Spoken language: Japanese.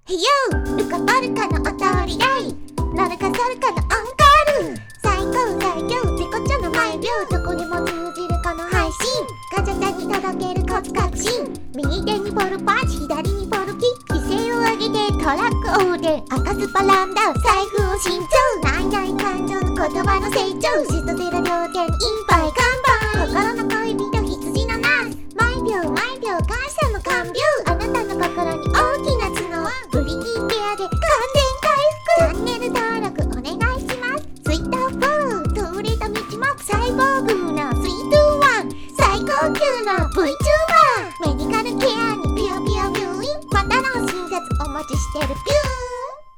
へよルカバルカのお通りだいロルカソルカのアンカール最高最強絶好調の毎秒どこにも通じるこの配信ガチャタに届けるコツ確信右手にポルパーチ左にポルキ規制を上げてトラック横転赤スパランダ財布を新調ないない感情の言葉の成長シストゼロ両点インパイ看板